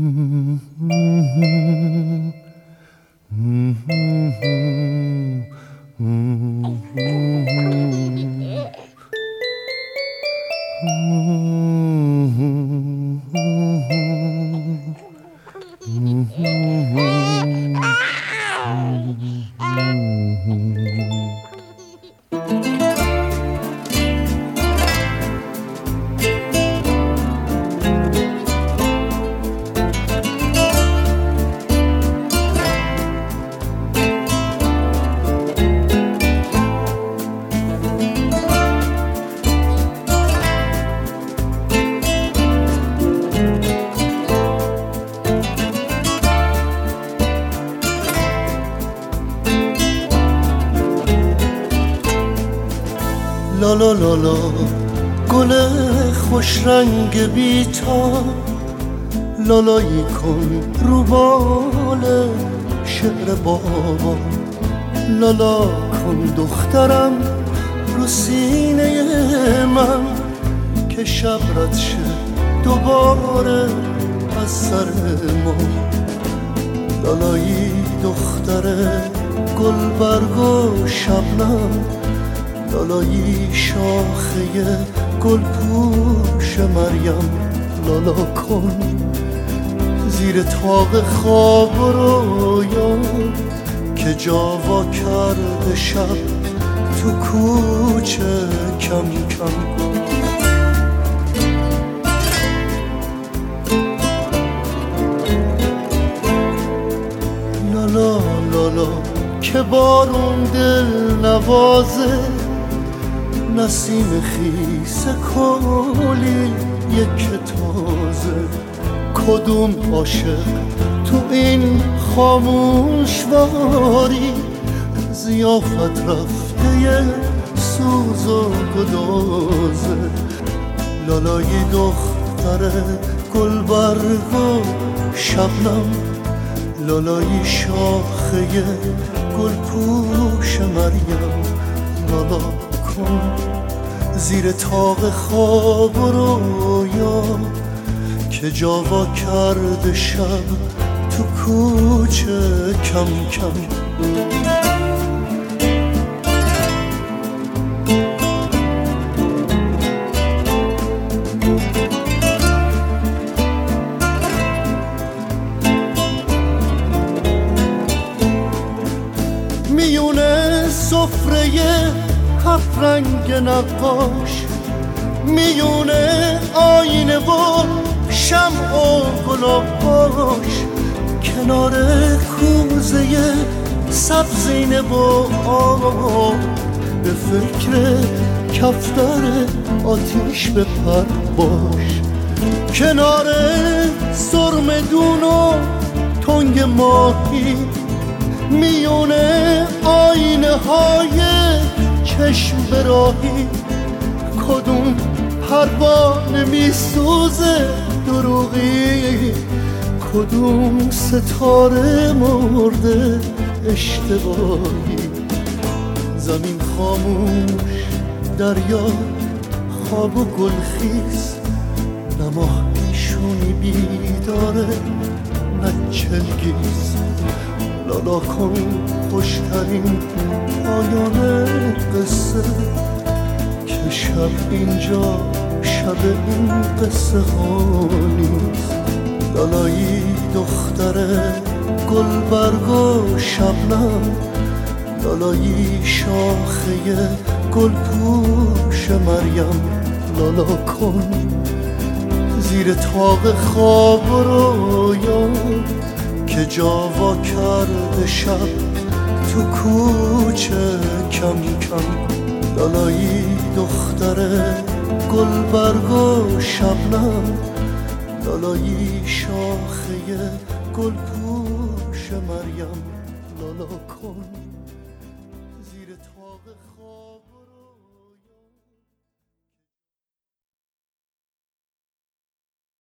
لالا لالا گل خوش رنگ بی‌تا، لالایی کن رو بال شعر بابا. لالا کن دخترم رو سینه من که شب رد شه دوباره از سر ما. لالایی دختر گلبرگ و شبنم، لالایی شاخه گل پوش مریم. لالا کن زیر طاق خواب و رویا که جاوا کرده شب تو کوچه کم کم. لالا لالا که بارون دل نوازه، نسیم خیس کلی یک تازه. کدوم عاشق تو این خاموشواری، ضیافت رفته سوز و گدازه. لالایی دختر گلبرگ و شبنم، لالایی شاخه گل پوش مریم. لالا کن زیر طاق خواب و رویا که جاوا کرده شب تو کوچه کم کم. میونه سفره هفت رنگ نقاش، میونه آینه و شمع و گلاباش، کنار کوزه سبزینه و آب، به فکر کفتر آتیش بپر باش. کنار سرمدون و تنگ ماهی، میونه آینه های چشم براهی. کدوم پروانه میسوزه دروغی، کدوم ستاره مرده اشتباهی. زمین خاموش، دریا خواب و گلخیز، نه ماهیشونی بیداره نه چلگیز. لالا کن خوشترین پایان قصه که شب اینجا شب این قصه ها نیست. لالایی دختر گلبرگ و شبنم، لالایی شاخه گل پوش مریم. لالا کن زیر طاق خواب و رویا که جاوا کرده شب تو کوچه کم کم. لالایی دختر گلبرگ و شبنم، لالایی شاخه گل پوش مریم. لالا کن